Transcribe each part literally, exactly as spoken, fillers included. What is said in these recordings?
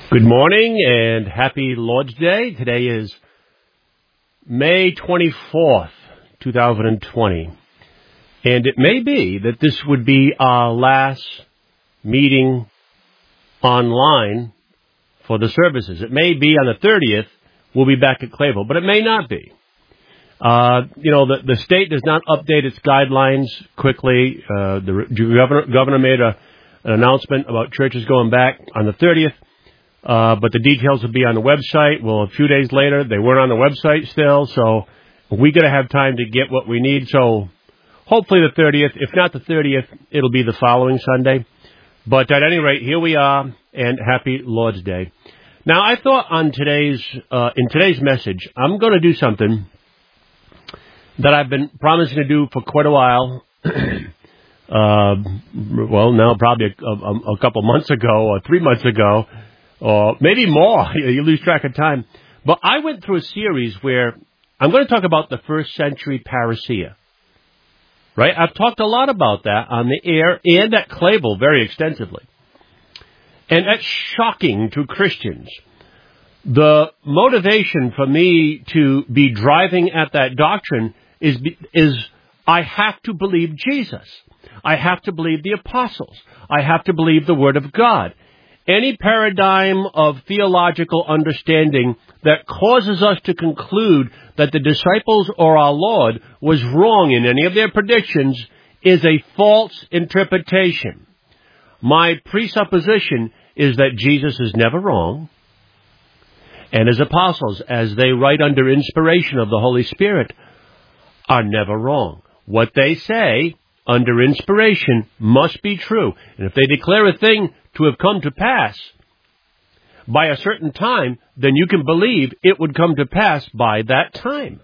Good morning and happy Lord's Day. Today is May twenty-fourth, two thousand twenty. And it may be that this would be our last meeting online for the services. It may be on the thirtieth, we'll be back at Clayville, but it may not be. Uh, you know, the, the state does not update its guidelines quickly. Uh, the governor, governor made a, an announcement about churches going back on the thirtieth. Uh, but the details will be on the website. Well, a few days later, they weren't on the website still, so we got to have time to get what we need. So hopefully the thirtieth. If not the thirtieth, it'll be the following Sunday. But at any rate, here we are, and happy Lord's Day. Now, I thought on today's uh, in today's message, I'm going to do something that I've been promising to do for quite a while. uh, well, now probably a, a, a couple months ago or three months ago. Or maybe more. You lose track of time. But I went through a series where I'm going to talk about the first century parousia. Right? I've talked a lot about that on the air and at Clayville very extensively. And that's shocking to Christians. The motivation for me to be driving at that doctrine is, is I have to believe Jesus. I have to believe the apostles. I have to believe the Word of God. Any paradigm of theological understanding that causes us to conclude that the disciples or our Lord was wrong in any of their predictions is a false interpretation. My presupposition is that Jesus is never wrong, and his apostles, as they write under inspiration of the Holy Spirit, are never wrong. What they say under inspiration must be true. And if they declare a thing to have come to pass by a certain time, then you can believe it would come to pass by that time.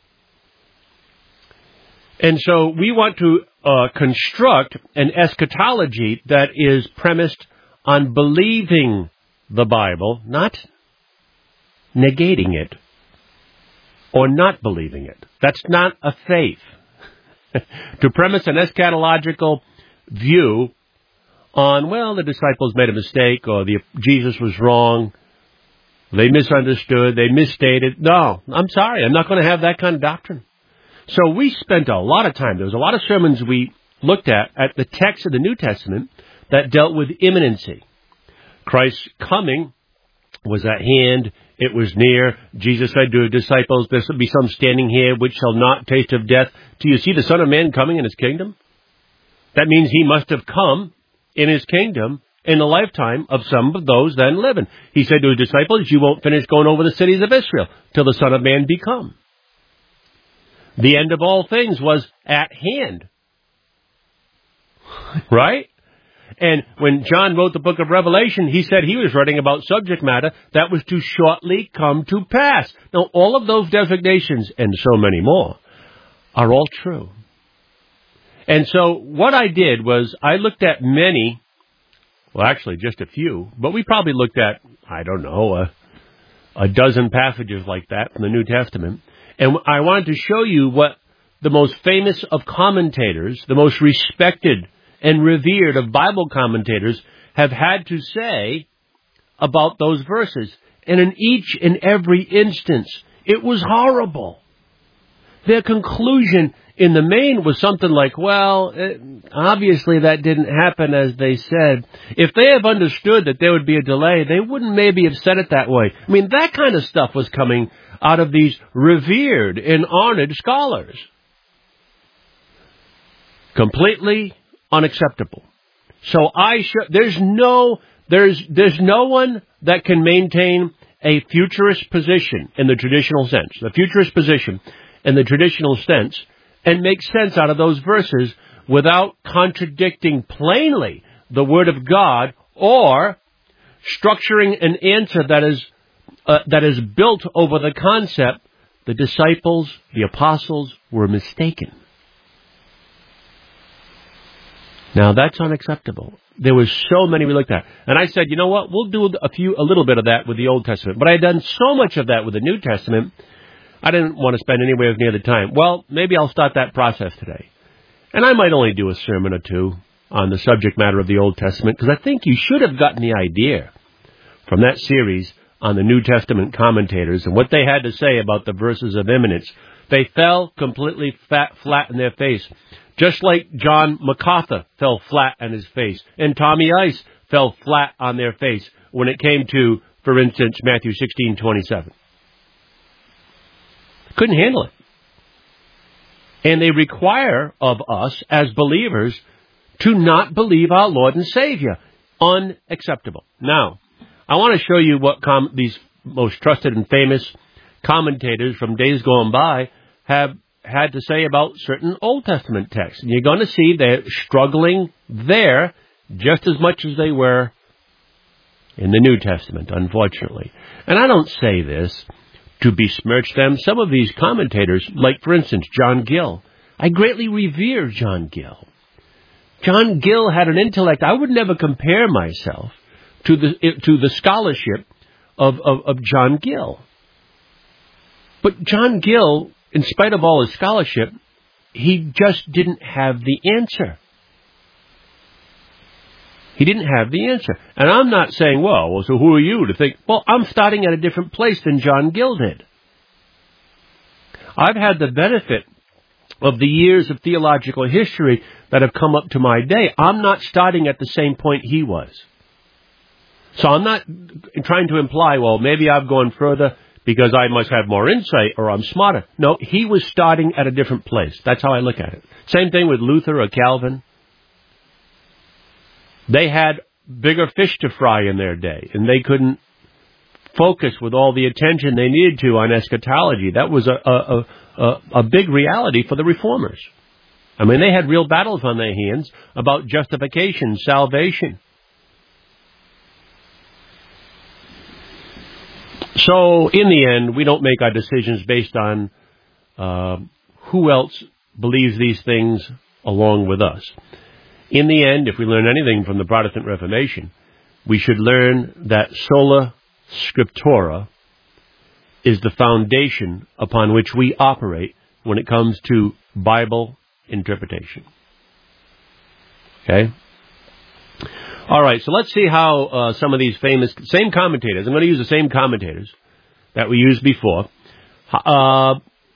And so we want to uh, construct an eschatology that is premised on believing the Bible, not negating it or not believing it. That's not a faith. To premise an eschatological view on, well, the disciples made a mistake, or the Jesus was wrong, they misunderstood, they misstated. No, I'm sorry, I'm not going to have that kind of doctrine. So we spent a lot of time, there was a lot of sermons we looked at, at the text of the New Testament that dealt with imminency. Christ's coming was at hand, it was near. Jesus said to his disciples, there shall be some standing here which shall not taste of death till you see the Son of Man coming in his kingdom. That means he must have come in his kingdom in the lifetime of some of those then living. He said to his disciples, you won't finish going over the cities of Israel till the Son of Man be come. The end of all things was at hand. Right? And when John wrote the book of Revelation, he said he was writing about subject matter that was to shortly come to pass. Now, all of those designations, and so many more, are all true. And so what I did was I looked at many, well, actually just a few, but we probably looked at, I don't know, a, a dozen passages like that from the New Testament. And I wanted to show you what the most famous of commentators, the most respected and revered of Bible commentators have had to say about those verses. And in each and every instance, it was horrible. Their conclusion in the main was something like, well, it, obviously that didn't happen as they said. If they have understood that there would be a delay, they wouldn't maybe have said it that way. I mean, that kind of stuff was coming out of these revered and honored scholars. Completely unacceptable. So I sh- there's no there's there's no one that can maintain a futurist position in the traditional sense, the futurist position in the traditional sense, and make sense out of those verses without contradicting plainly the Word of God or structuring an answer that is uh, that is built over the concept the disciples, the apostles, were mistaken. Now, that's unacceptable. There was so many we looked at. And I said, you know what, we'll do a few, a little bit of that with the Old Testament. But I had done so much of that with the New Testament, I didn't want to spend anywhere near the time. Well, maybe I'll start that process today. And I might only do a sermon or two on the subject matter of the Old Testament, because I think you should have gotten the idea from that series on the New Testament commentators and what they had to say about the verses of imminence. They fell completely fat, flat in their face, just like John MacArthur fell flat on his face, and Tommy Ice fell flat on their face when it came to, for instance, Matthew sixteen twenty-seven. Couldn't handle it. And they require of us as believers to not believe our Lord and Savior. Unacceptable. Now, I want to show you what com- these most trusted and famous commentators from days gone by have had to say about certain Old Testament texts. And you're going to see they're struggling there just as much as they were in the New Testament, unfortunately. And I don't say this to besmirch them. Some of these commentators, like, for instance, John Gill. I greatly revere John Gill. John Gill had an intellect. I would never compare myself to the to the scholarship of, of, of John Gill. But John Gill, in spite of all his scholarship, he just didn't have the answer. He didn't have the answer. And I'm not saying, well, well, so who are you to think, well, I'm starting at a different place than John Gill did. I've had the benefit of the years of theological history that have come up to my day. I'm not starting at the same point he was. So I'm not trying to imply, well, maybe I've gone further because I must have more insight or I'm smarter. No, he was starting at a different place. That's how I look at it. Same thing with Luther or Calvin. They had bigger fish to fry in their day, and they couldn't focus with all the attention they needed to on eschatology. That was a, a, a, a big reality for the reformers. I mean, they had real battles on their hands about justification, salvation. So, in the end, we don't make our decisions based on uh, who else believes these things along with us. In the end, if we learn anything from the Protestant Reformation, we should learn that sola scriptura is the foundation upon which we operate when it comes to Bible interpretation. Okay? All right, so let's see how uh, some of these famous, same commentators, I'm going to use the same commentators that we used before. Uh,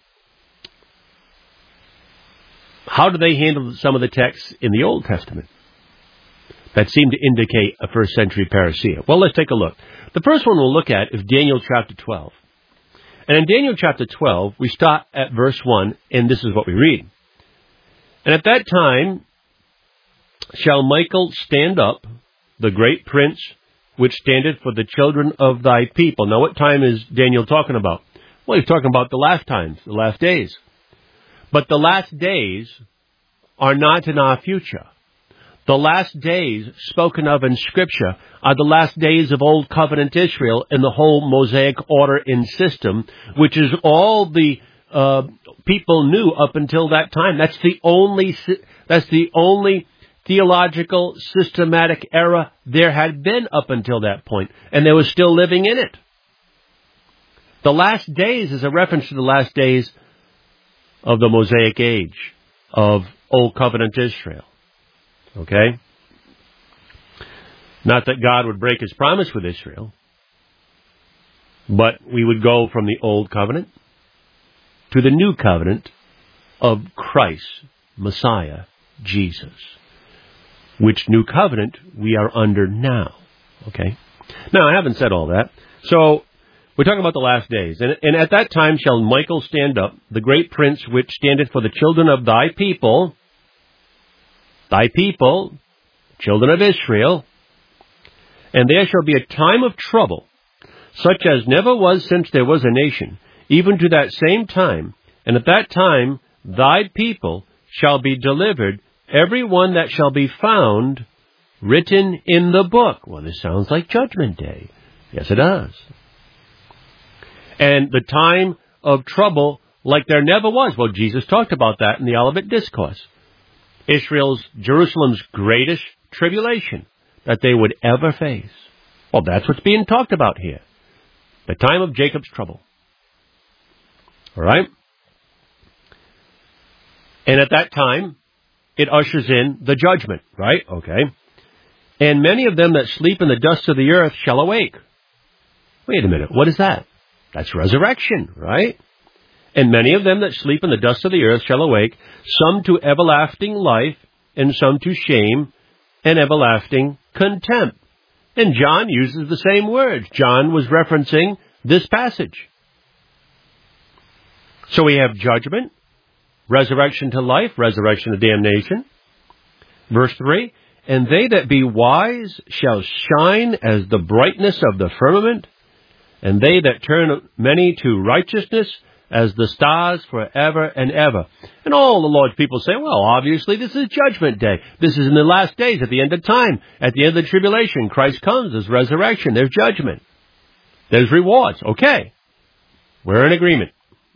how do they handle some of the texts in the Old Testament that seem to indicate a first century parousia? Well, let's take a look. The first one we'll look at is Daniel chapter twelve. And in Daniel chapter twelve, we start at verse one, and this is what we read. And at that time shall Michael stand up, the great prince, which standeth for the children of thy people. Now, what time is Daniel talking about? Well, he's talking about the last times, the last days. But the last days are not in our future. The last days spoken of in Scripture are the last days of Old Covenant Israel and the whole Mosaic order and system, which is all the uh, people knew up until that time. That's the only that's the only theological systematic era there had been up until that point, and they were still living in it. The last days is a reference to the last days of the Mosaic age of Old Covenant Israel. Okay? Not that God would break his promise with Israel, but we would go from the Old Covenant to the New Covenant of Christ, Messiah, Jesus. Which New Covenant we are under now. Okay? Now, I haven't said all that. So, we're talking about the last days. And, and at that time shall Michael stand up, the great prince which standeth for the children of thy people, thy people, children of Israel, and there shall be a time of trouble, such as never was since there was a nation, even to that same time. And at that time thy people shall be delivered, every one that shall be found written in the book. Well, this sounds like Judgment Day. Yes, it does. And the time of trouble like there never was. Well, Jesus talked about that in the Olivet Discourse. Israel's, Jerusalem's greatest tribulation that they would ever face. Well, that's what's being talked about here. The time of Jacob's trouble. All right? And at that time, it ushers in the judgment, right? Okay. And many of them that sleep in the dust of the earth shall awake, Wait a minute, what is that? That's resurrection, right? And many of them that sleep in the dust of the earth shall awake, some to everlasting life, and some to shame and everlasting contempt. And John uses the same words. John was referencing this passage. So we have judgment, resurrection to life, resurrection to damnation. Verse three, and they that be wise shall shine as the brightness of the firmament, and they that turn many to righteousness as the stars forever and ever. And all the Lord's people say, well, obviously this is judgment day. This is in the last days, at the end of time, at the end of the tribulation. Christ comes, there's resurrection, there's judgment, there's rewards. Okay, we're in agreement.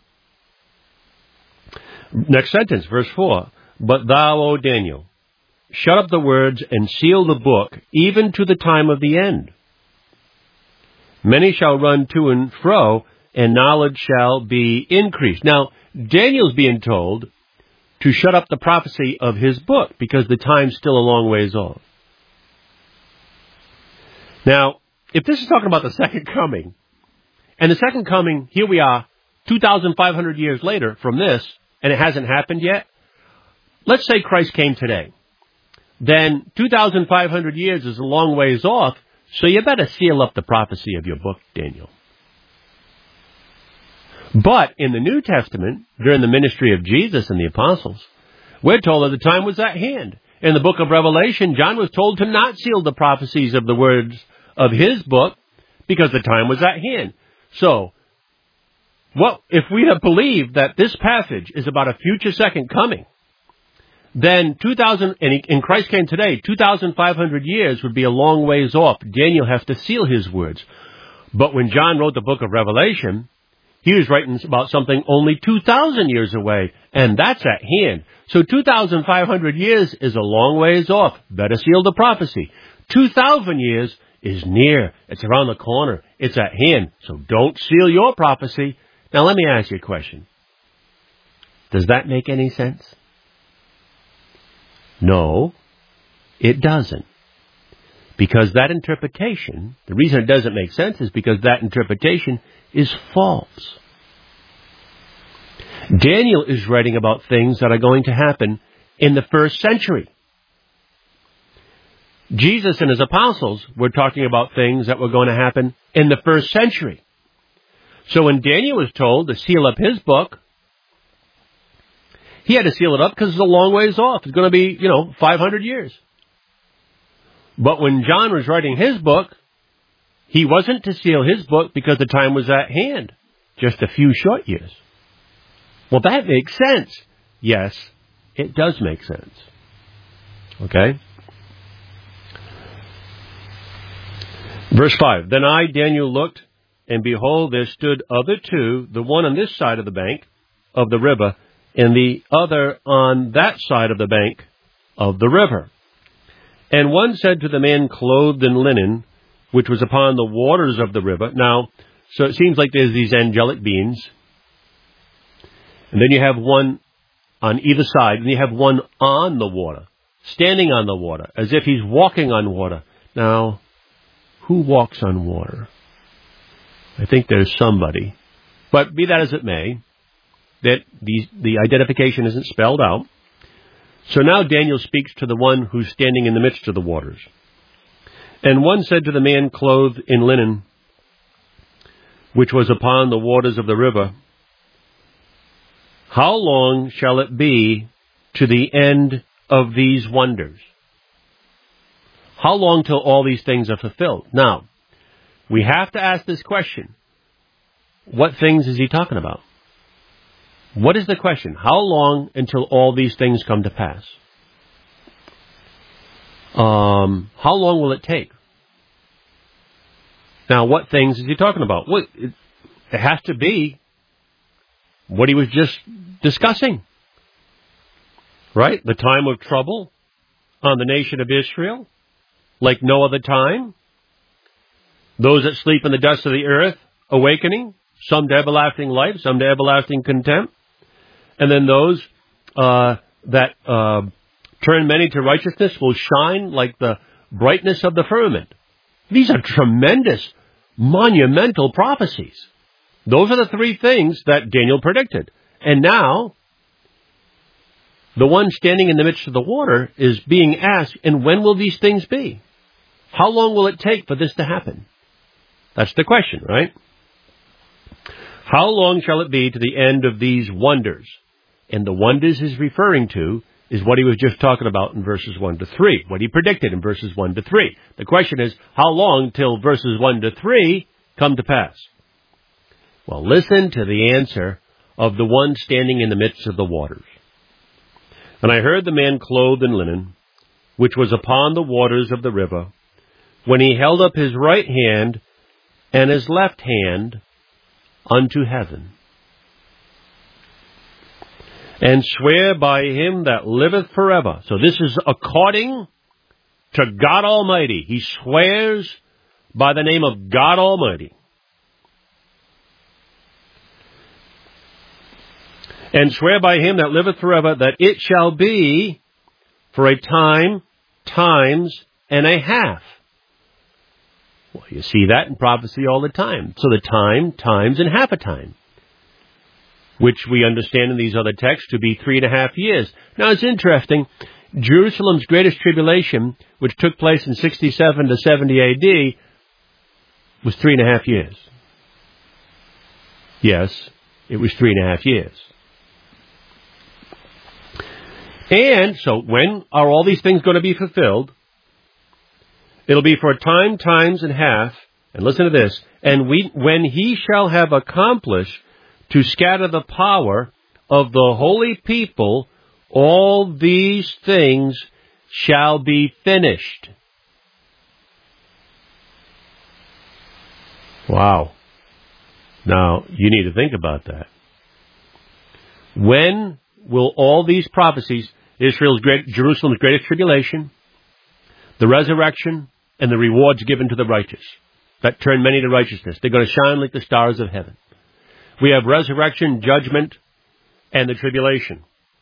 Next sentence, verse four. But thou, O Daniel, shut up the words and seal the book, even to the time of the end. Many shall run to and fro, and knowledge shall be increased. Now, Daniel's being told to shut up the prophecy of his book, because the time's still a long ways off. Now, if this is talking about the second coming, and the second coming, here we are, two thousand five hundred years later from this, and it hasn't happened yet, let's say Christ came today. Then two thousand five hundred years is a long ways off, so you better seal up the prophecy of your book, Daniel. But in the New Testament, during the ministry of Jesus and the apostles, we're told that the time was at hand. In the book of Revelation, John was told to not seal the prophecies of the words of his book because the time was at hand. So, what if we have believed that this passage is about a future second coming, then two thousand, and, he, and Christ came today, two thousand five hundred years would be a long ways off. Daniel has to seal his words. But when John wrote the book of Revelation, he was writing about something only two thousand years away, and that's at hand. So two thousand five hundred years is a long ways off. Better seal the prophecy. two thousand years is near. It's around the corner. It's at hand. So don't seal your prophecy. Now let me ask you a question. Does that make any sense? No, it doesn't. Because that interpretation, the reason it doesn't make sense is because that interpretation is false. Daniel is writing about things that are going to happen in the first century. Jesus and his apostles were talking about things that were going to happen in the first century. So when Daniel was told to seal up his book, he had to seal it up because it's a long ways off. It's going to be, you know, five hundred years. But when John was writing his book, he wasn't to seal his book because the time was at hand. Just a few short years. Well, that makes sense. Yes, it does make sense. Okay? Verse five. Then I, Daniel, looked, and behold, there stood other two, the one on this side of the bank of the river, and the other on that side of the bank of the river. And one said to the man clothed in linen, which was upon the waters of the river. Now, so it seems like there's these angelic beings. And then you have one on either side, and you have one on the water, standing on the water, as if he's walking on water. Now, who walks on water? I think there's somebody. But be that as it may, that the, the identification isn't spelled out. So now Daniel speaks to the one who's standing in the midst of the waters. And one said to the man clothed in linen, which was upon the waters of the river, how long shall it be to the end of these wonders? How long till all these things are fulfilled? Now, we have to ask this question. What things is he talking about? What is the question? How long until all these things come to pass? Um, how long will it take? Now, what things is he talking about? Well, it, it has to be what he was just discussing. Right? The time of trouble on the nation of Israel, like no other time. Those that sleep in the dust of the earth, awakening, some to everlasting life, some to everlasting contempt. And then those uh, that uh, turn many to righteousness will shine like the brightness of the firmament. These are tremendous monumental prophecies. Those are the three things that Daniel predicted. And now, the one standing in the midst of the water is being asked, and when will these things be? How long will it take for this to happen? That's the question, right? How long shall it be to the end of these wonders? And the wonders he's referring to is what he was just talking about in verses one to three, what he predicted in verses one to three. The question is, how long till verses one to three come to pass? Well, listen to the answer of the one standing in the midst of the waters. And I heard the man clothed in linen, which was upon the waters of the river, when he held up his right hand and his left hand unto heaven, and swear by him that liveth forever. So this is according to God Almighty. He swears by the name of God Almighty. And swear by him that liveth forever, that it shall be for a time, times, and a half. Well, you see that in prophecy all the time. So the time, times, and half a time, which we understand in these other texts to be three and a half years. Now, it's interesting. Jerusalem's greatest tribulation, which took place in sixty-seven to seventy A D, was three and a half years. Yes, it was three and a half years. And so when are all these things going to be fulfilled? It'll be for a time, times, and half. And listen to this. And we, when he shall have accomplished to scatter the power of the holy people, all these things shall be finished. Wow. Now, you need to think about that. When will all these prophecies, Israel's great, Jerusalem's greatest tribulation, the resurrection, and the rewards given to the righteous that turn many to righteousness, they're going to shine like the stars of heaven. We have resurrection, judgment, and the tribulation.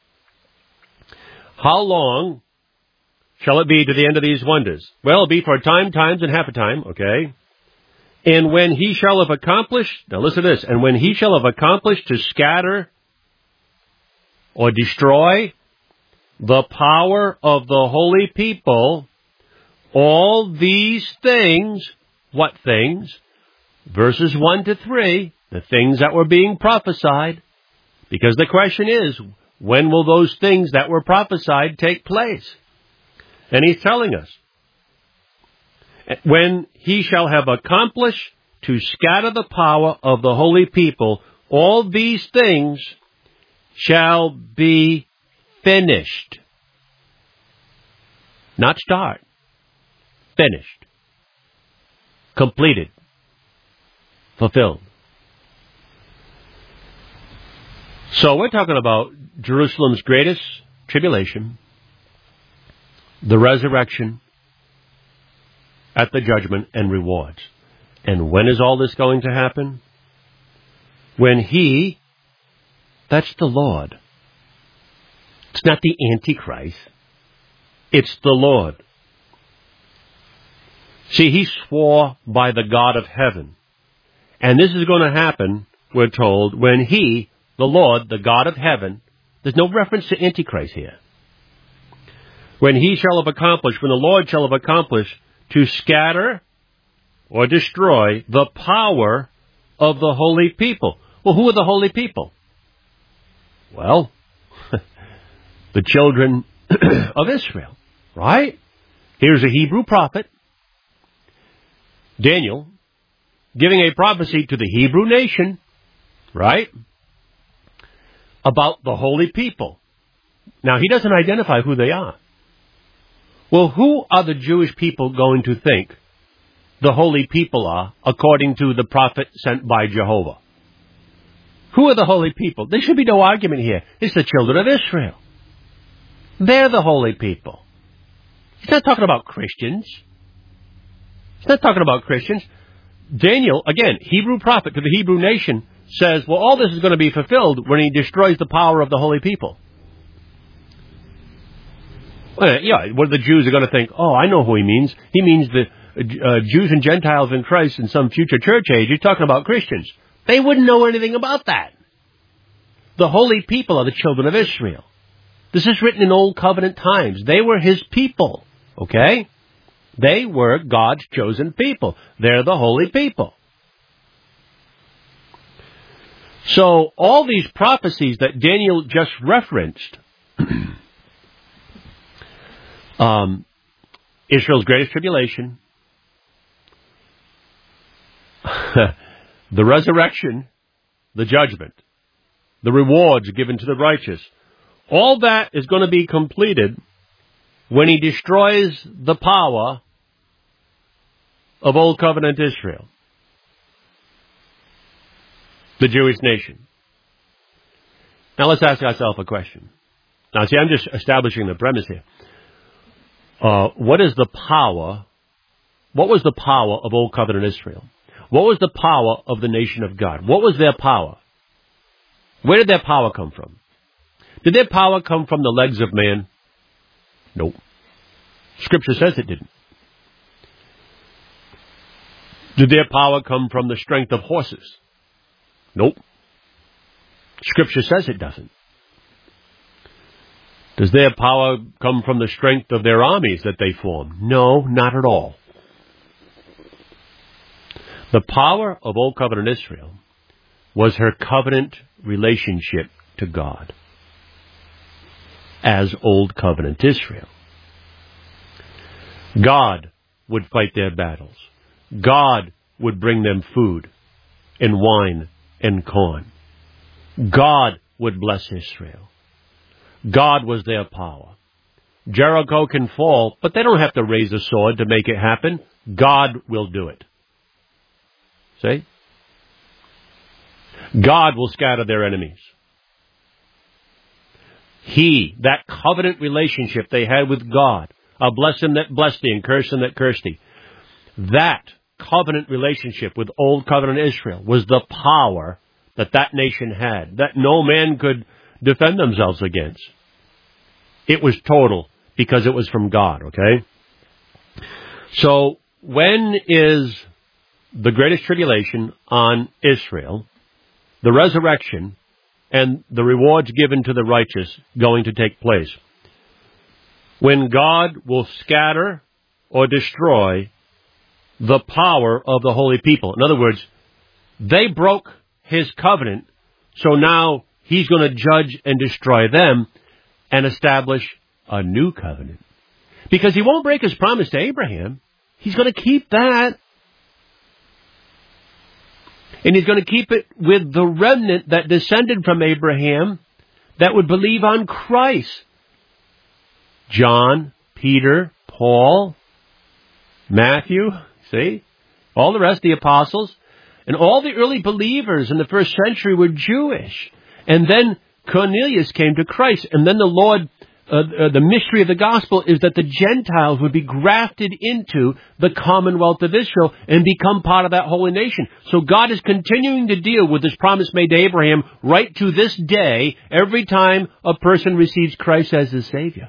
How long shall it be to the end of these wonders? Well, it'll be for a time, times, and half a time, okay? And when he shall have accomplished, now listen to this, and when he shall have accomplished to scatter or destroy the power of the holy people, all these things, what things? Verses one to three, the things that were being prophesied. Because the question is, when will those things that were prophesied take place? And he's telling us, when he shall have accomplished to scatter the power of the holy people, all these things shall be finished. Not start. Finished. Completed. Fulfilled. So we're talking about Jerusalem's greatest tribulation, the resurrection, at the judgment, and rewards. And when is all this going to happen? When he, that's the Lord. It's not the Antichrist. It's the Lord. See, he swore by the God of heaven. And this is going to happen, we're told, when he, the Lord, the God of heaven, there's no reference to Antichrist here. When he shall have accomplished, when the Lord shall have accomplished to scatter or destroy the power of the holy people. Well, who are the holy people? Well, the children of Israel, right? Here's a Hebrew prophet, Daniel, giving a prophecy to the Hebrew nation, right, about the holy people. Now, he doesn't identify who they are. Well, who are the Jewish people going to think the holy people are, according to the prophet sent by Jehovah? Who are the holy people? There should be no argument here. It's the children of Israel. They're the holy people. He's not talking about Christians. He's not talking about Christians. Daniel, again, Hebrew prophet to the Hebrew nation, says, well, all this is going to be fulfilled when he destroys the power of the holy people. Well, yeah, what the Jews are going to think, oh, I know who he means. He means the, uh, Jews and Gentiles in Christ in some future church age. He's talking about Christians. They wouldn't know anything about that. The holy people are the children of Israel. This is written in Old Covenant times. They were his people, okay? They were God's chosen people. They're the holy people. So all these prophecies that Daniel just referenced, um, Israel's greatest tribulation, the resurrection, the judgment, the rewards given to the righteous, all that is going to be completed when he destroys the power of Old Covenant Israel, the Jewish nation. Now let's ask ourselves a question. Now see, I'm just establishing the premise here. Uh, what is the power, what was the power of Old Covenant Israel? What was the power of the nation of God? What was their power? Where did their power come from? Did their power come from the legs of man? Nope. Scripture says it didn't. Did their power come from the strength of horses? Nope. Scripture says it doesn't. Does their power come from the strength of their armies that they form? No, not at all. The power of Old Covenant Israel was her covenant relationship to God as Old Covenant Israel. God would fight their battles. God would bring them food and wine and corn. God would bless Israel. God was their power. Jericho can fall, but they don't have to raise a sword to make it happen. God will do it. See? God will scatter their enemies. He, that covenant relationship they had with God, I'll bless him that blessed thee and curse him that cursed thee. That covenant relationship with Old Covenant Israel was the power that that nation had, that no man could defend themselves against. It was total because it was from God, okay? So when is the greatest tribulation on Israel, the resurrection, and the rewards given to the righteous going to take place? When God will scatter or destroy the power of the holy people. In other words, they broke his covenant, so now he's going to judge and destroy them and establish a new covenant. Because he won't break his promise to Abraham. He's going to keep that. And he's going to keep it with the remnant that descended from Abraham that would believe on Christ. John, Peter, Paul, Matthew, see? All the rest of the apostles. And all the early believers in the first century were Jewish. And then Cornelius came to Christ. And then the Lord, uh, uh, the mystery of the gospel is that the Gentiles would be grafted into the commonwealth of Israel and become part of that holy nation. So God is continuing to deal with this promise made to Abraham right to this day, every time a person receives Christ as his Savior.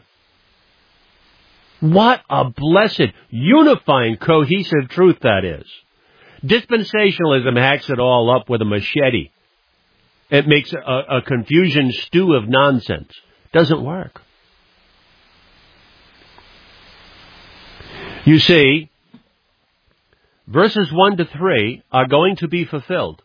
What a blessed, unifying, cohesive truth that is. Dispensationalism hacks it all up with a machete. It makes a, a confusion stew of nonsense. Doesn't work. You see, verses one to three are going to be fulfilled.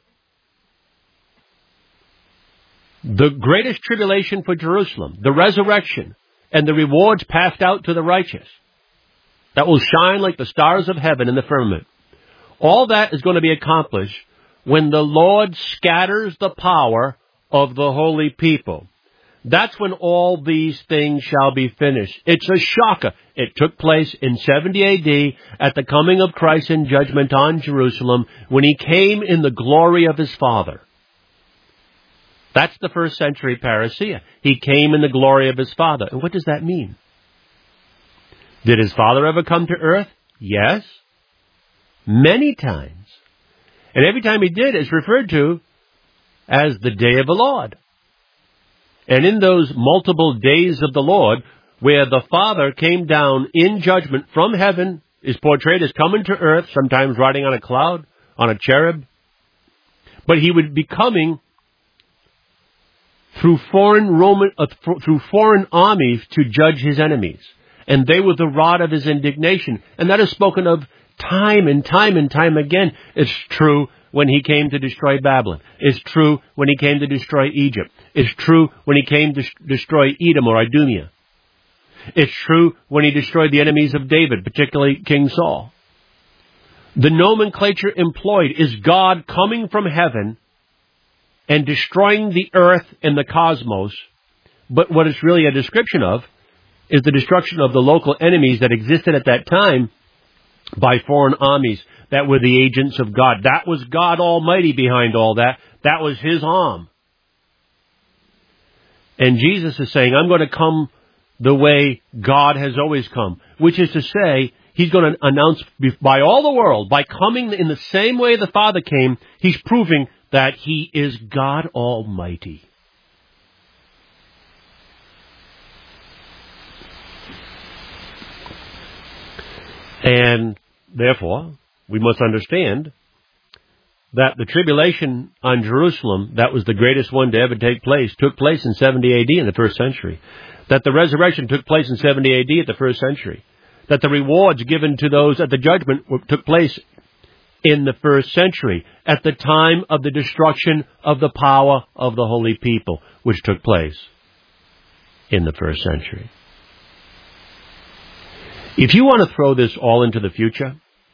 The greatest tribulation for Jerusalem, the resurrection, and the rewards passed out to the righteous, that will shine like the stars of heaven in the firmament. All that is going to be accomplished when the Lord scatters the power of the holy people. That's when all these things shall be finished. It's a shocker. It took place in seventy A D at the coming of Christ in judgment on Jerusalem when he came in the glory of his Father. That's the first century parousia. He came in the glory of his Father. And what does that mean? Did his Father ever come to earth? Yes. Many times. And every time he did, it's referred to as the day of the Lord. And in those multiple days of the Lord, where the Father came down in judgment from heaven is portrayed as coming to earth, sometimes riding on a cloud, on a cherub. But he would be coming through foreign Roman, uh, through foreign armies to judge his enemies. And they were the rod of his indignation. And that is spoken of time and time and time again. It's true when he came to destroy Babylon. It's true when he came to destroy Egypt. It's true when he came to destroy Edom or Idumea. It's true when he destroyed the enemies of David, particularly King Saul. The nomenclature employed is God coming from heaven and destroying the earth and the cosmos. But what it's really a description of is the destruction of the local enemies that existed at that time by foreign armies that were the agents of God. That was God Almighty behind all that. That was his arm. And Jesus is saying, I'm going to come the way God has always come, which is to say, he's going to announce by all the world, by coming in the same way the Father came, he's proving that he is God Almighty. And therefore, we must understand that the tribulation on Jerusalem, that was the greatest one to ever take place, took place in seventy A D in the first century. That the resurrection took place in seventy A D at the first century. That the rewards given to those at the judgment took place in the first century, at the time of the destruction of the power of the holy people, which took place in the first century. If you want to throw this all into the future,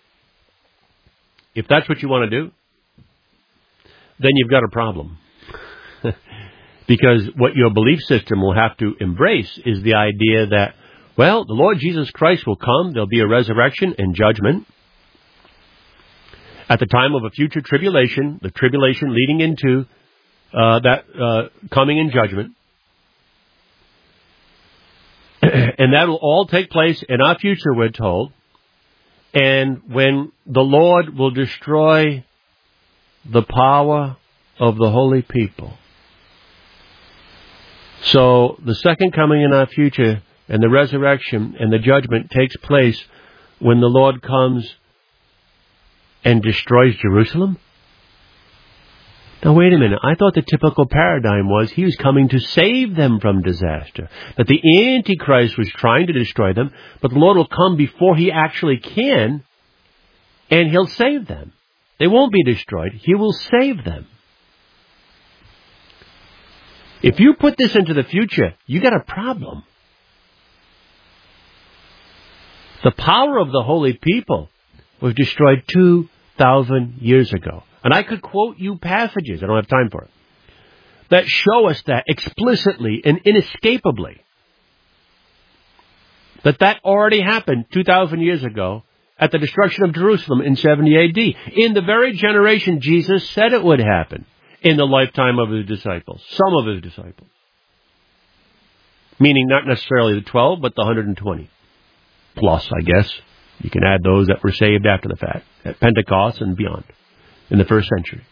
if that's what you want to do, then you've got a problem. Because what your belief system will have to embrace is the idea that, well, the Lord Jesus Christ will come, there'll be a resurrection and judgment. At the time of a future tribulation, the tribulation leading into uh, that uh, coming in judgment. And that will all take place in our future, we're told. And when the Lord will destroy the power of the holy people. So the second coming in our future and the resurrection and the judgment takes place when the Lord comes and destroys Jerusalem? Now wait a minute, I thought the typical paradigm was he was coming to save them from disaster. That the Antichrist was trying to destroy them, but the Lord will come before he actually can, and he'll save them. They won't be destroyed, he will save them. If you put this into the future, you got a problem. The power of the holy people was destroyed two thousand years ago. And I could quote you passages, I don't have time for it, that show us that explicitly and inescapably. That that already happened two thousand years ago at the destruction of Jerusalem in seventy A D. In the very generation Jesus said it would happen in the lifetime of his disciples, some of his disciples. Meaning not necessarily the twelve, but the one hundred twenty. Plus, I guess. You can add those that were saved after the fact, at Pentecost and beyond, in the first century.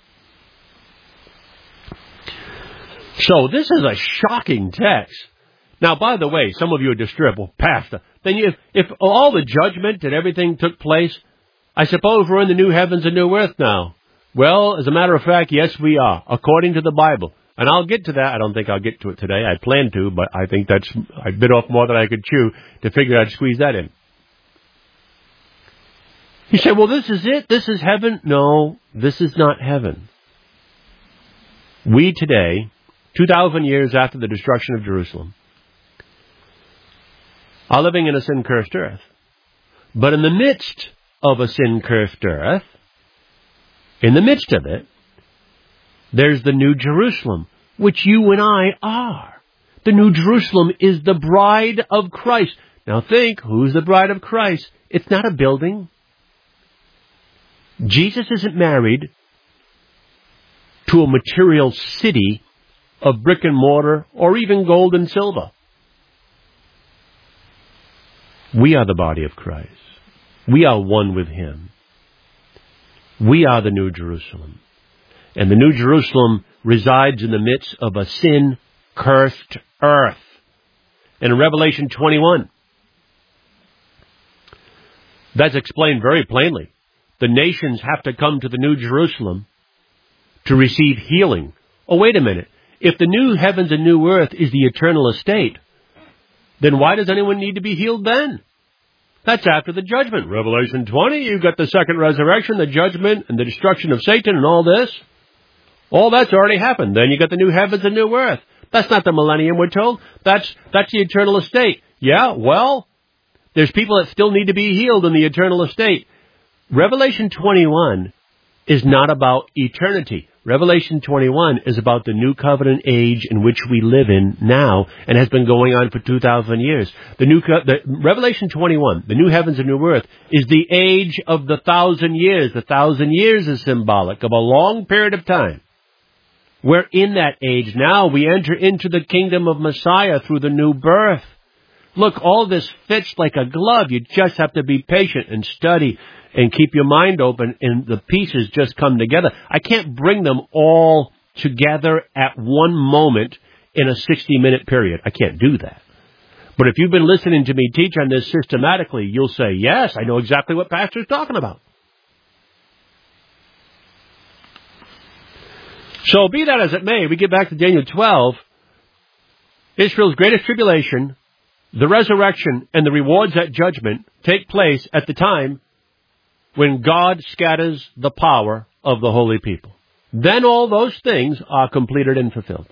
So this is a shocking text. Now, by the way, some of you are disturbed. Well, Pastor, then if, if all the judgment and everything took place, I suppose we're in the new heavens and new earth now. Well, as a matter of fact, yes, we are, according to the Bible. And I'll get to that. I don't think I'll get to it today. I plan to, but I think that's, I bit off more than I could chew to figure I'd squeeze that in. You say, well, this is it? This is heaven? No, this is not heaven. We today, two thousand years after the destruction of Jerusalem, are living in a sin-cursed earth. But in the midst of a sin-cursed earth, in the midst of it, there's the New Jerusalem, which you and I are. The New Jerusalem is the bride of Christ. Now think, who's the bride of Christ? It's not a building. Jesus isn't married to a material city of brick and mortar or even gold and silver. We are the body of Christ. We are one with him. We are the New Jerusalem. And the New Jerusalem resides in the midst of a sin-cursed earth. And in Revelation twenty-one, That's explained very plainly. The nations have to come to the New Jerusalem to receive healing. Oh, wait a minute. If the new heavens and new earth is the eternal estate, then why does anyone need to be healed then? That's after the judgment. Revelation twenty, you've got the second resurrection, the judgment, and the destruction of Satan and all this. All that's already happened. Then you got the new heavens and new earth. That's not the millennium, we're told. That's, that's the eternal estate. Yeah, well, there's people that still need to be healed in the eternal estate. Revelation twenty-one is not about eternity. Revelation twenty-one is about the new covenant age in which we live in now and has been going on for two thousand years. The new co- the, Revelation twenty-one, the new heavens and new earth, is the age of the thousand years. The thousand years is symbolic of a long period of time. We're in that age now. We enter into the kingdom of Messiah through the new birth. Look, all this fits like a glove. You just have to be patient and study and keep your mind open, and the pieces just come together. I can't bring them all together at one moment in a sixty-minute period. I can't do that. But if you've been listening to me teach on this systematically, you'll say, yes, I know exactly what Pastor's talking about. So be that as it may, we get back to Daniel twelve. Israel's greatest tribulation, the resurrection, and the rewards at judgment take place at the time when God scatters the power of the holy people. Then all those things are completed and fulfilled.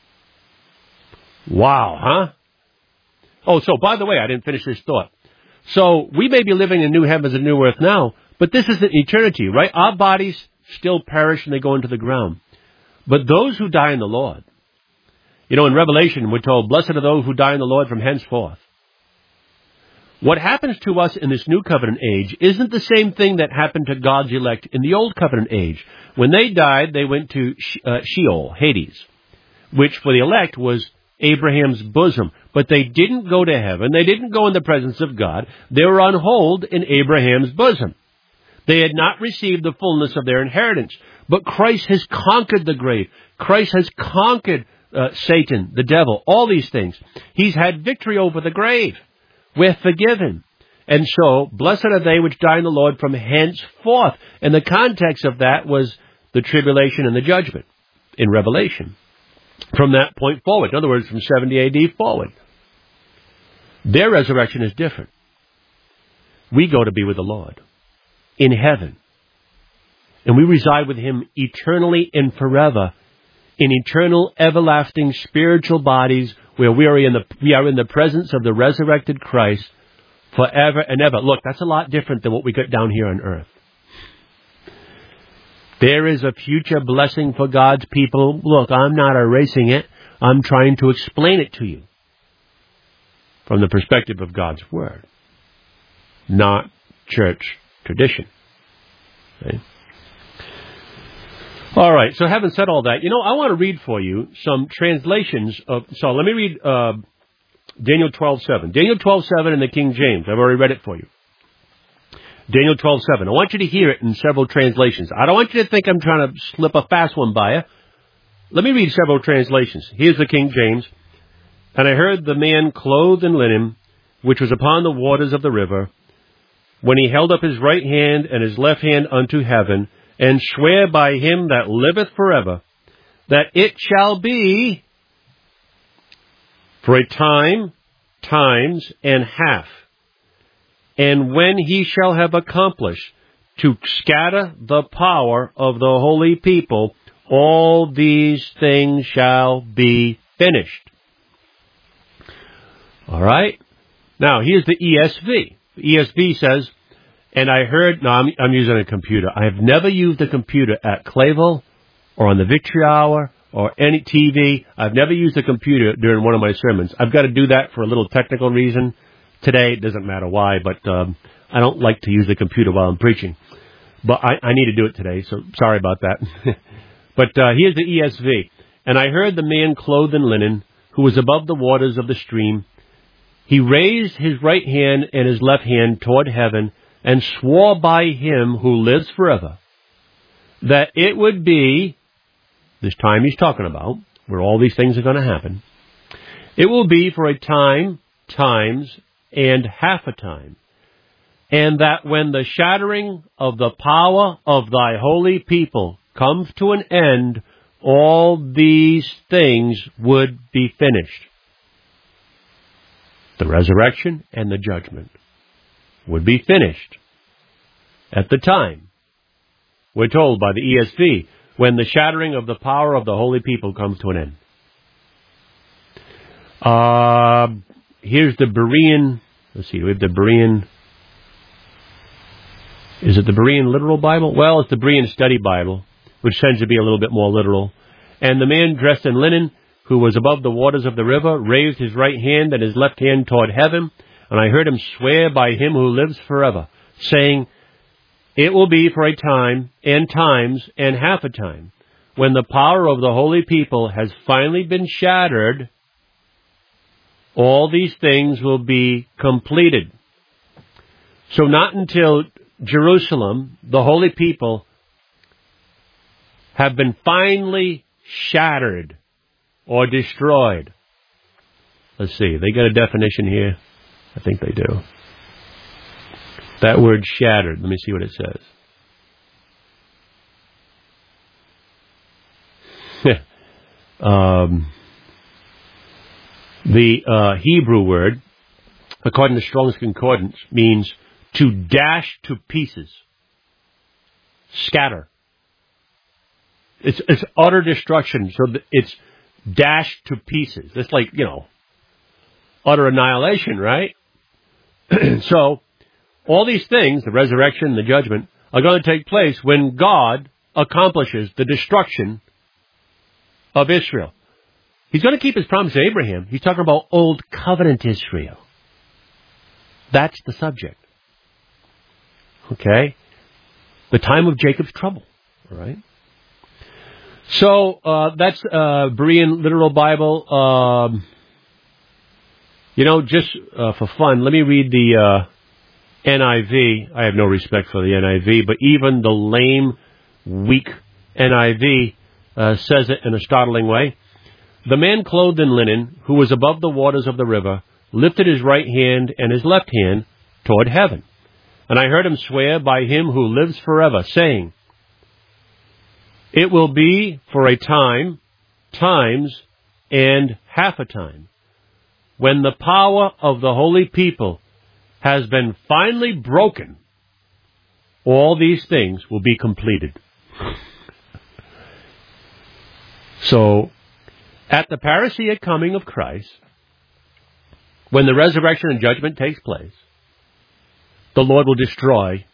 Wow, huh? Oh, so by the way, I didn't finish this thought. So we may be living in new heavens and new earth now, but this isn't eternity, right? Our bodies still perish and they go into the ground. But those who die in the Lord, you know, in Revelation we're told, blessed are those who die in the Lord from henceforth. What happens to us in this new covenant age isn't the same thing that happened to God's elect in the old covenant age. When they died, they went to uh, Sheol, Hades, which for the elect was Abraham's bosom. But they didn't go to heaven. They didn't go in the presence of God. They were on hold in Abraham's bosom. They had not received the fullness of their inheritance. But Christ has conquered the grave. Christ has conquered uh, Satan, the devil, all these things. He's had victory over the grave. We're forgiven. And so, blessed are they which die in the Lord from henceforth. And the context of that was the tribulation and the judgment in Revelation. From that point forward. In other words, from seventy A D forward. Their resurrection is different. We go to be with the Lord in heaven. And we reside with Him eternally and forever in eternal, everlasting, spiritual bodies where we are in the we are in the presence of the resurrected Christ forever and ever. Look, that's a lot different than what we got down here on earth. There is a future blessing for God's people. Look, I'm not erasing it. I'm trying to explain it to you from the perspective of God's Word, not church tradition. Okay? All right, so having said all that, you know, I want to read for you some translations of, so let me read uh, Daniel twelve seven. Daniel twelve seven in the King James. I've already read it for you. Daniel twelve seven. I want you to hear it in several translations. I don't want you to think I'm trying to slip a fast one by you. Let me read several translations. Here's the King James. And I heard the man clothed in linen, which was upon the waters of the river, when he held up his right hand and his left hand unto heaven, and swear by him that liveth forever, that it shall be for a time, times, and half, and when he shall have accomplished to scatter the power of the holy people, all these things shall be finished. All right? Now, here's the E S V. The E S V says, and I heard, no, I'm, I'm using a computer. I have never used a computer at Clavel or on the Victory Hour or any T V. I've never used a computer during one of my sermons. I've got to do that for a little technical reason. Today, it doesn't matter why, but um, I don't like to use the computer while I'm preaching. But I, I need to do it today, so sorry about that. But uh, here's the E S V. And I heard the man clothed in linen, who was above the waters of the stream. He raised his right hand and his left hand toward heaven, and swore by him who lives forever, that it would be, this time he's talking about, where all these things are going to happen, it will be for a time, times, and half a time, and that when the shattering of the power of thy holy people comes to an end, all these things would be finished. The resurrection and the judgment would be finished at the time. We're told by the E S V, when the shattering of the power of the holy people comes to an end. Uh, here's the Berean, let's see, we have the Berean, is it the Berean Literal Bible? Well, it's the Berean Study Bible, which tends to be a little bit more literal. And the man dressed in linen, who was above the waters of the river, raised his right hand and his left hand toward heaven, and I heard him swear by him who lives forever, saying, it will be for a time, and times, and half a time, when the power of the holy people has finally been shattered, all these things will be completed. So not until Jerusalem, the holy people, have been finally shattered or destroyed. Let's see, they got a definition here? I think they do. That word shattered, let me see what it says. um, the uh, Hebrew word, according to Strong's Concordance, means to dash to pieces, scatter. It's, it's utter destruction, so it's dashed to pieces. It's like, you know, utter annihilation, right? So, all these things, the resurrection, the judgment, are going to take place when God accomplishes the destruction of Israel. He's going to keep his promise to Abraham. He's talking about Old Covenant Israel. That's the subject. Okay? The time of Jacob's trouble. All right? So, uh, that's uh, Berean Literal Bible. Um, you know, just uh, for fun, let me read the uh, N I V. I have no respect for the N I V, but even the lame, weak N I V uh, says it in a startling way. The man clothed in linen, who was above the waters of the river, lifted his right hand and his left hand toward heaven. And I heard him swear by him who lives forever, saying, it will be for a time, times, and half a time, when the power of the holy people has been finally broken, all these things will be completed. So, at the parousia coming of Christ, when the resurrection and judgment takes place, the Lord will destroy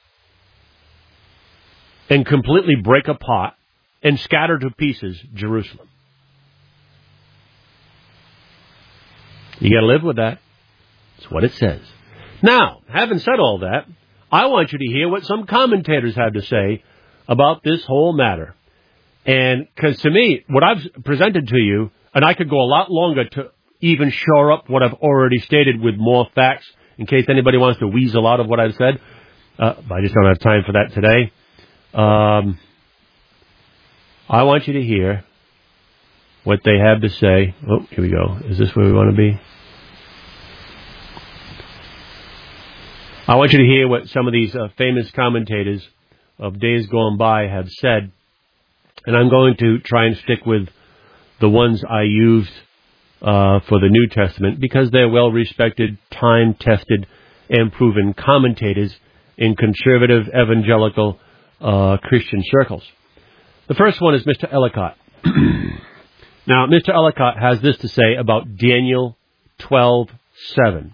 and completely break apart and scatter to pieces Jerusalem. You got to live with that. That's what it says. Now, having said all that, I want you to hear what some commentators have to say about this whole matter. And because to me, what I've presented to you, and I could go a lot longer to even shore up what I've already stated with more facts, in case anybody wants to weasel out of what I've said. Uh, I just don't have time for that today. Um, I want you to hear what they have to say. Oh, here we go. Is this where we want to be? I want you to hear what some of these uh, famous commentators of days gone by have said. And I'm going to try and stick with the ones I used uh, for the New Testament because they're well-respected, time-tested, and proven commentators in conservative evangelical uh, Christian circles. The first one is Mister Ellicott. Now, Mister Ellicott has this to say about Daniel twelve seven.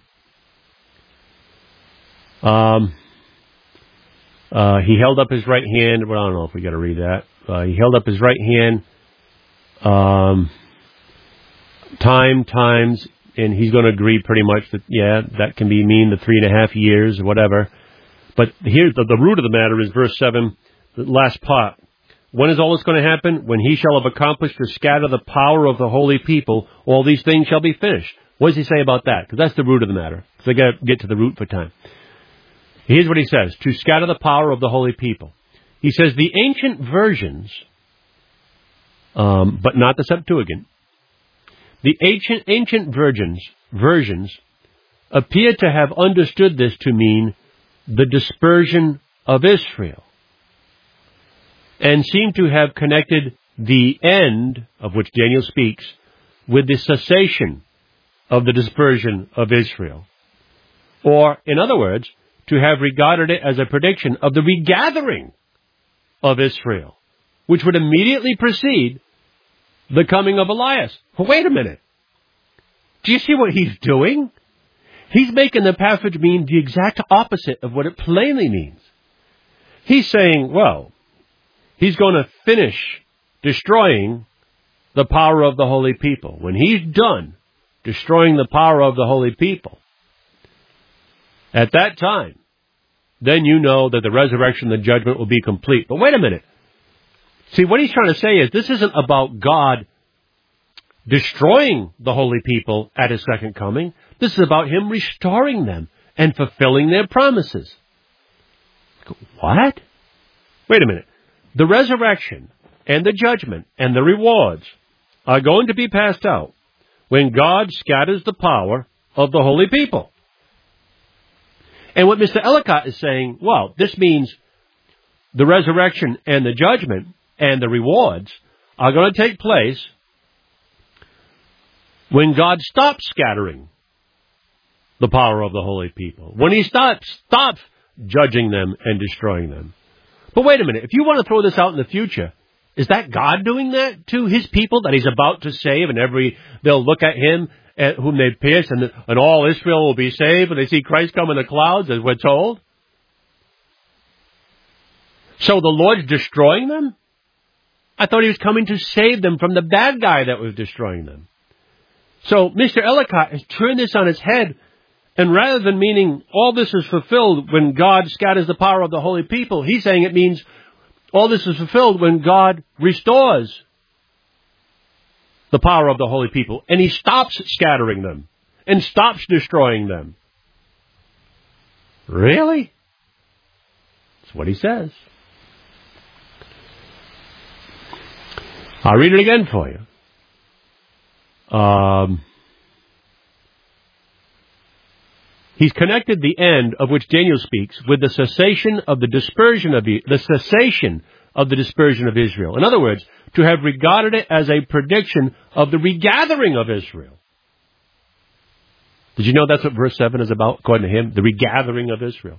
Um, uh, he held up his right hand. Well, I don't know if we got to read that. Uh, he held up his right hand. Um, time, times, and he's going to agree pretty much that, yeah, that can be mean the three and a half years or whatever. But here's the, the root of the matter is verse seven, the last part. When is all this going to happen? When he shall have accomplished to scatter the power of the holy people, all these things shall be finished. What does he say about that? Because that's the root of the matter. So I got to get to the root for time. Here's what he says, to scatter the power of the holy people. He says the ancient versions, um, but not the Septuagint, the ancient ancient versions, versions appear to have understood this to mean the dispersion of Israel, and seem to have connected the end, of which Daniel speaks, with the cessation of the dispersion of Israel. Or, in other words, to have regarded it as a prediction of the regathering of Israel, which would immediately precede the coming of Elias. Well, wait a minute. Do you see what he's doing? He's making the passage mean the exact opposite of what it plainly means. He's saying, well, he's going to finish destroying the power of the holy people. When he's done destroying the power of the holy people, at that time, then you know that the resurrection and the judgment will be complete. But wait a minute. See, what he's trying to say is this isn't about God destroying the holy people at his second coming. This is about him restoring them and fulfilling their promises. What? Wait a minute. The resurrection and the judgment and the rewards are going to be passed out when God scatters the power of the holy people. And what Mister Ellicott is saying, well, this means the resurrection and the judgment and the rewards are going to take place when God stops scattering the power of the holy people, when he stops, stops judging them and destroying them. But wait a minute, if you want to throw this out in the future, is that God doing that to his people that he's about to save, and every they'll look at him at whom they've pierced, and, and all Israel will be saved, and they see Christ come in the clouds, as we're told? So the Lord's destroying them? I thought he was coming to save them from the bad guy that was destroying them. So Mister Ellicott has turned this on its head, and rather than meaning all this is fulfilled when God scatters the power of the holy people, he's saying it means all this is fulfilled when God restores the power of the holy people, and he stops scattering them and stops destroying them. Really? That's what he says. I'll read it again for you. Um, he's connected the end of which Daniel speaks with the cessation of the dispersion of the, the cessation of the dispersion of Israel. In other words, to have regarded it as a prediction of the regathering of Israel. Did you know that's what verse seven is about, according to him? The regathering of Israel.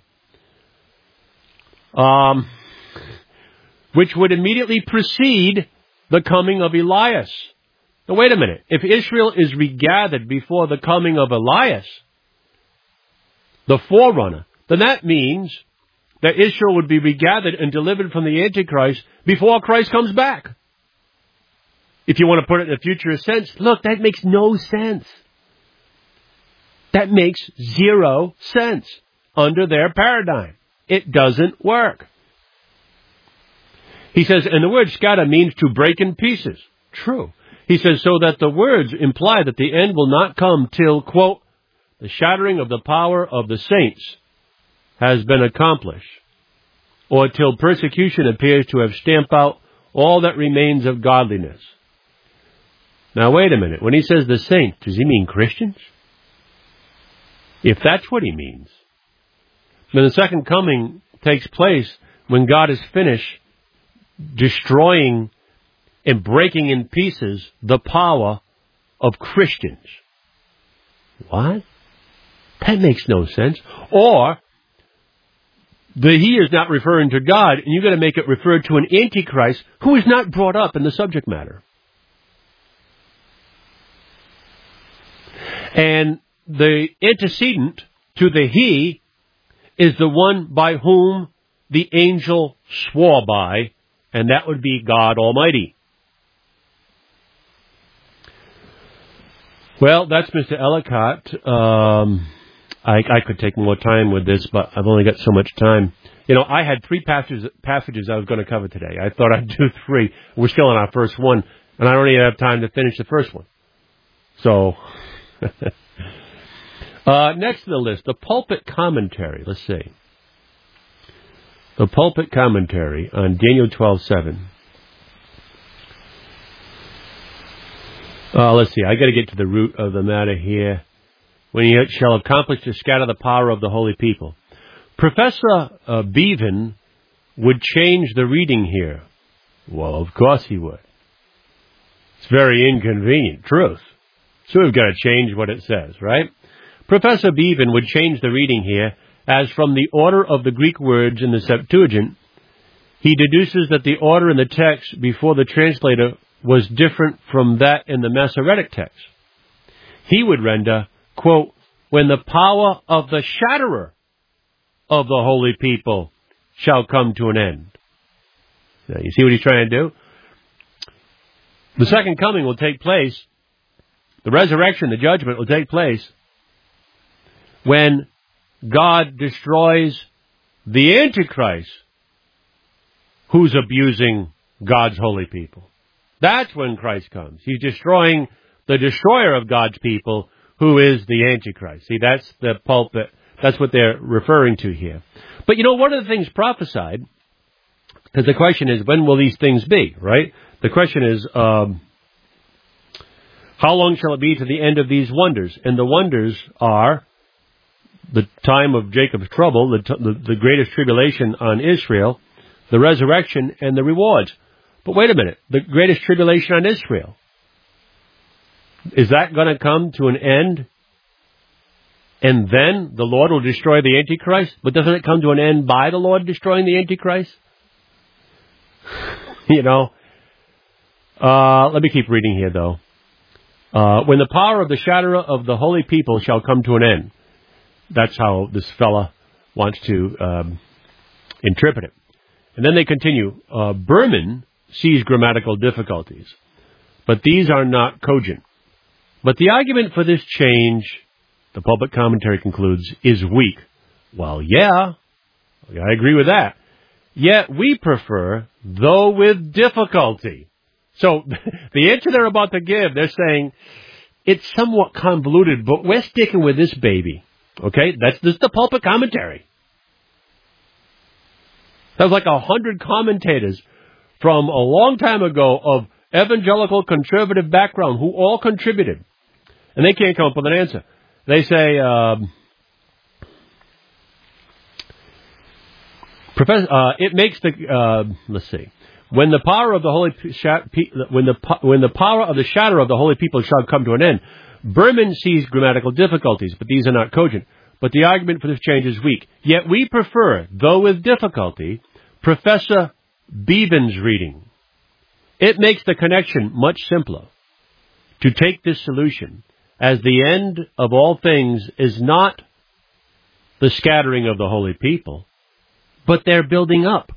Um, which would immediately precede the coming of Elias. Now wait a minute. If Israel is regathered before the coming of Elias, the forerunner, then that means that Israel would be regathered and delivered from the Antichrist before Christ comes back. If you want to put it in a futurist sense, look, that makes no sense. That makes zero sense under their paradigm. It doesn't work. He says, and the word scatter means to break in pieces. True. He says, so that the words imply that the end will not come till, quote, the shattering of the power of the saints has been accomplished, or till persecution appears to have stamped out all that remains of godliness. Now wait a minute. When he says the saints, does he mean Christians? If that's what he means, then the second coming takes place when God is finished destroying and breaking in pieces the power of Christians. What? That makes no sense. Or, the he is not referring to God, and you've got to make it refer to an Antichrist who is not brought up in the subject matter. And the antecedent to the he is the one by whom the angel swore by, and that would be God Almighty. Well, that's Mister Ellicott. Um, I, I could take more time with this, but I've only got so much time. You know, I had three passages, passages I was going to cover today. I thought I'd do three. We're still on our first one, and I don't even have time to finish the first one. So, uh, next on the list, the pulpit commentary. Let's see. The pulpit commentary on Daniel twelve seven. Uh, let's see, I got to get to the root of the matter here. When he shall accomplish to scatter the power of the holy people. Professor uh, Bevan would change the reading here. Well, of course he would. It's very inconvenient, truth. So we've got to change what it says, right? Professor Bevan would change the reading here as from the order of the Greek words in the Septuagint, he deduces that the order in the text before the translator was different from that in the Masoretic text. He would render, quote, when the power of the shatterer of the holy people shall come to an end. Now, you see what he's trying to do? The second coming will take place, the resurrection, the judgment will take place when God destroys the Antichrist who's abusing God's holy people. That's when Christ comes. He's destroying the destroyer of God's people, who is the Antichrist. See, that's the pulpit. That's what they're referring to here. But you know, one of the things prophesied, because the question is, when will these things be, right? The question is, um, how long shall it be to the end of these wonders? And the wonders are the time of Jacob's trouble, the, t- the, the greatest tribulation on Israel, the resurrection, and the rewards. But wait a minute, the greatest tribulation on Israel, is that going to come to an end? And then the Lord will destroy the Antichrist? But doesn't it come to an end by the Lord destroying the Antichrist? You know. Uh, let me keep reading here, though. Uh, when the power of the shatterer of the holy people shall come to an end. That's how this fella wants to um, interpret it. And then they continue. Uh, Berman sees grammatical difficulties, but these are not cogent. But the argument for this change, the pulpit commentary concludes, is weak. Well, yeah, I agree with that. Yet we prefer, though with difficulty. So the answer they're about to give, they're saying it's somewhat convoluted, but we're sticking with this baby. Okay, that's this is the pulpit commentary. There's like a hundred commentators from a long time ago of evangelical conservative background who all contributed. And they can't come up with an answer. They say, um, Professor, uh, it makes the, uh, let's see, when the power of the holy, when the, when the power of the shadow of the holy people shall come to an end, Berman sees grammatical difficulties, but these are not cogent. But the argument for this change is weak. Yet we prefer, though with difficulty, Professor Bevan's reading. It makes the connection much simpler to take this solution, as the end of all things is not the scattering of the holy people, but their building up.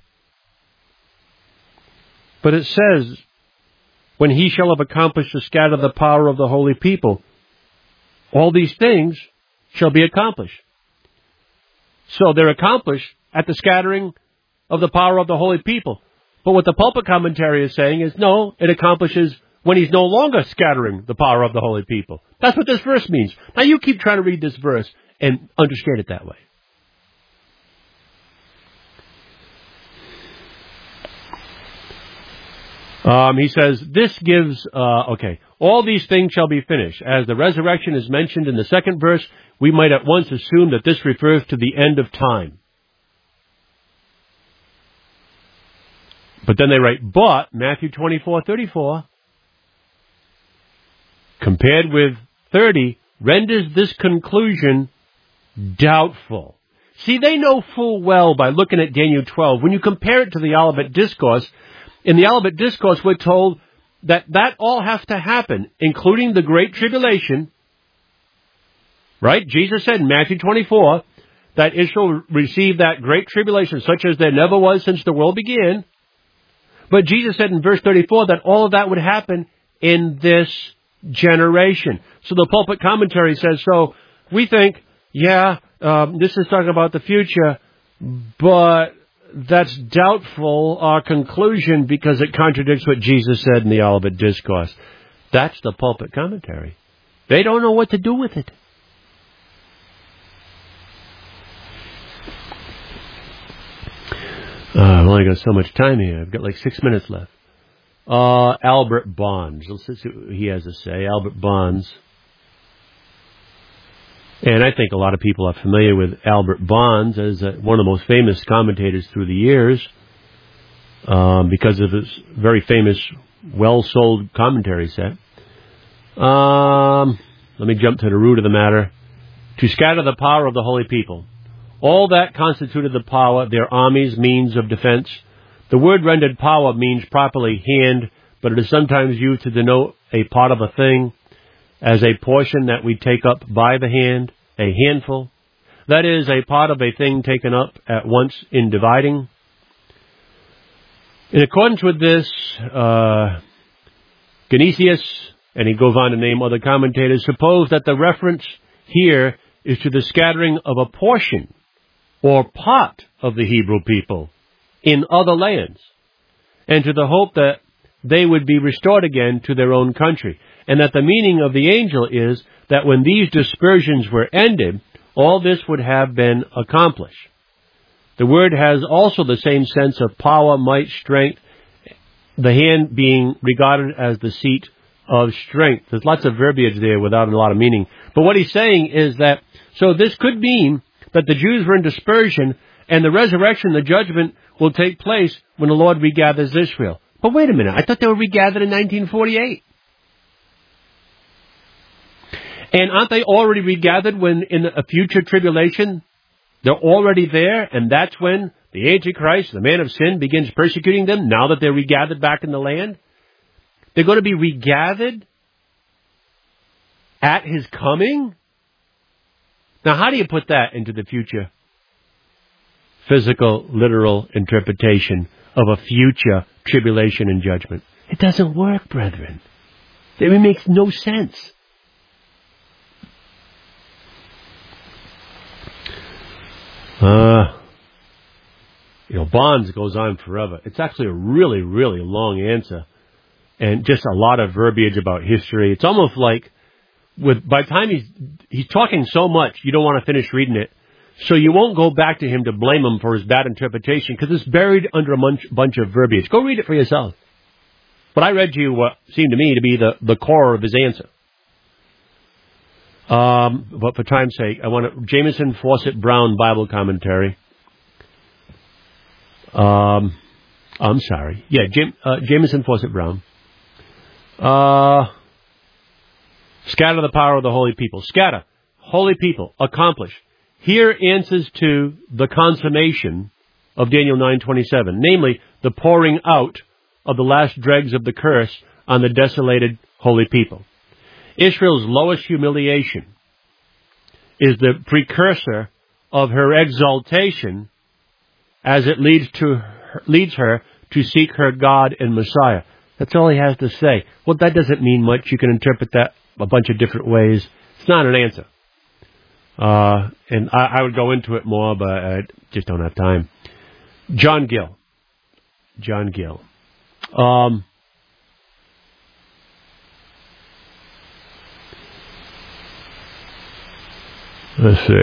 But it says, when he shall have accomplished to scatter the power of the holy people, all these things shall be accomplished. So they're accomplished at the scattering of the power of the holy people. But what the pulpit commentary is saying is, no, it accomplishes when he's no longer scattering the power of the holy people. That's what this verse means. Now you keep trying to read this verse and understand it that way. Um, he says, this gives, uh, okay, all these things shall be finished. As the resurrection is mentioned in the second verse, we might at once assume that this refers to the end of time. But then they write, but, Matthew twenty-four thirty-four, compared with thirty, renders this conclusion doubtful. See, they know full well by looking at Daniel twelve, when you compare it to the Olivet Discourse, in the Olivet Discourse we're told that that all has to happen, including the Great Tribulation, right? Jesus said in Matthew twenty-four that Israel received that Great Tribulation, such as there never was since the world began. But Jesus said in verse thirty-four that all of that would happen in this generation. So the pulpit commentary says, so we think, yeah, um, this is talking about the future, but that's doubtful, our conclusion, because it contradicts what Jesus said in the Olivet Discourse. That's the pulpit commentary. They don't know what to do with it. Uh, I've only got so much time here. I've got like six minutes left. Uh, Albert Bonds. Let's see what he has to say. Albert Bonds. And I think a lot of people are familiar with Albert Bonds as uh, one of the most famous commentators through the years um, because of his very famous, well-sold commentary set. Um, let me jump to the root of the matter. To scatter the power of the holy people. All that constituted the power, their armies, means of defense. The word rendered power means properly hand, but it is sometimes used to denote a part of a thing as a portion that we take up by the hand, a handful. That is, a part of a thing taken up at once in dividing. In accordance with this, uh, Genesius, and he goes on to name other commentators, suppose that the reference here is to the scattering of a portion or part of the Hebrew people in other lands, and to the hope that they would be restored again to their own country, and that the meaning of the angel is that when these dispersions were ended, all this would have been accomplished. The word has also the same sense of power, might, strength, the hand being regarded as the seat of strength. There's lots of verbiage there without a lot of meaning. But what he's saying is that, so this could mean that the Jews were in dispersion, and the resurrection, the judgment, will take place when the Lord regathers Israel. But wait a minute, I thought they were regathered in nineteen forty-eight. And aren't they already regathered when in a future tribulation? They're already there, and that's when the Antichrist, the man of sin, begins persecuting them, now that they're regathered back in the land? They're going to be regathered at his coming? Now, how do you put that into the future physical, literal interpretation of a future tribulation and judgment? It doesn't work, brethren. It makes no sense. Uh, you know, Bonds goes on forever. It's actually a really, really long answer, and just a lot of verbiage about history. It's almost like, with by the time he's he's talking so much, you don't want to finish reading it, so you won't go back to him to blame him for his bad interpretation because it's buried under a bunch, bunch of verbiage. Go read it for yourself. But I read to you what seemed to me to be the, the core of his answer. Um, but for time's sake, I want to, Jameson Fawcett Brown Bible Commentary. Um, I'm sorry. Yeah, Jam, uh, Jameson Fawcett Brown. Uh, scatter the power of the holy people. Scatter. Holy people. Accomplish. Here answers to the consummation of Daniel nine twenty-seven, namely the pouring out of the last dregs of the curse on the desolated holy people. Israel's lowest humiliation is the precursor of her exaltation as it leads to her, leads her to seek her God and Messiah. That's all he has to say. Well, that doesn't mean much. You can interpret that a bunch of different ways. It's not an answer. Uh, and I, I would go into it more, but I just don't have time. John Gill. John Gill. Um, let's see.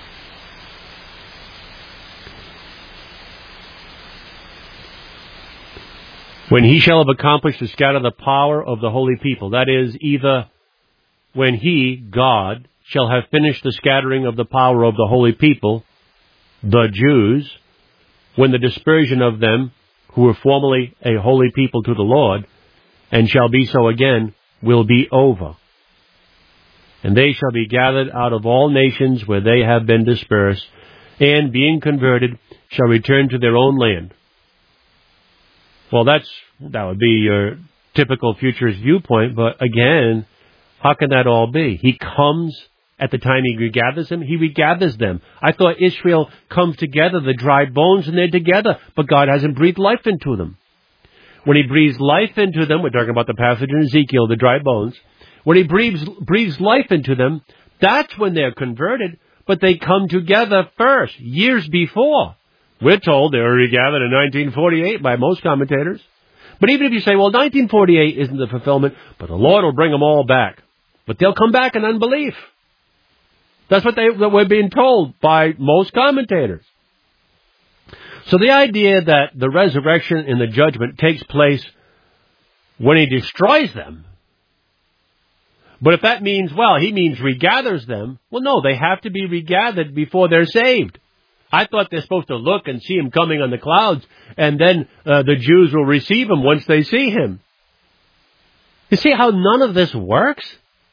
When he shall have accomplished to scatter the power of the holy people, that is, either when he, God, shall have finished the scattering of the power of the holy people, the Jews, when the dispersion of them, who were formerly a holy people to the Lord, and shall be so again, will be over. And they shall be gathered out of all nations where they have been dispersed, and, being converted, shall return to their own land. Well, that's that would be your typical futurist viewpoint, but again, how can that all be? He comes at the time he regathers them. He regathers them. I thought Israel comes together, the dry bones, and they're together, but God hasn't breathed life into them. When he breathes life into them, we're talking about the passage in Ezekiel, the dry bones. When he breathes, breathes life into them, that's when they're converted, but they come together first, years before. We're told they were regathered in nineteen forty-eight by most commentators. But even if you say, well, nineteen forty-eight isn't the fulfillment, but the Lord will bring them all back. But they'll come back in unbelief. That's what they that we're being told by most commentators. So the idea that the resurrection and the judgment takes place when he destroys them, But if that means, well, he means regathers them, well, no, they have to be regathered before they're saved. I thought they're supposed to look and see him coming on the clouds, and then uh, the Jews will receive him once they see him. You see how none of this works?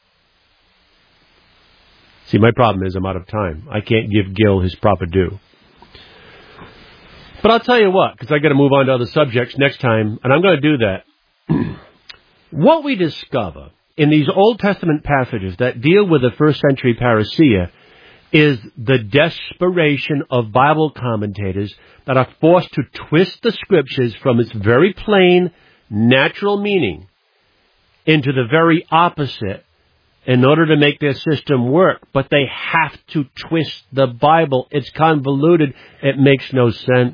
See, my problem is I'm out of time. I can't give Gil his proper due. But I'll tell you what, because I've got to move on to other subjects next time, and I'm going to do that. What we discover in these Old Testament passages that deal with the first century parousia is the desperation of Bible commentators that are forced to twist the Scriptures from its very plain, natural meaning into the very opposite in order to make their system work. But they have to twist the Bible. It's convoluted. It makes no sense.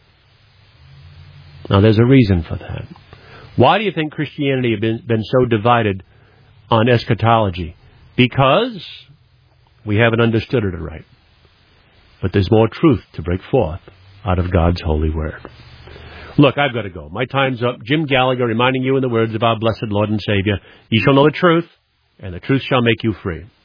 Now, there's a reason for that. Why do you think Christianity has been, been so divided on eschatology? Because we haven't understood it right. But there's more truth to break forth out of God's holy word. Look, I've got to go. My time's up. Jim Gallagher reminding you in the words of our blessed Lord and Savior, "Ye shall know the truth, and the truth shall make you free."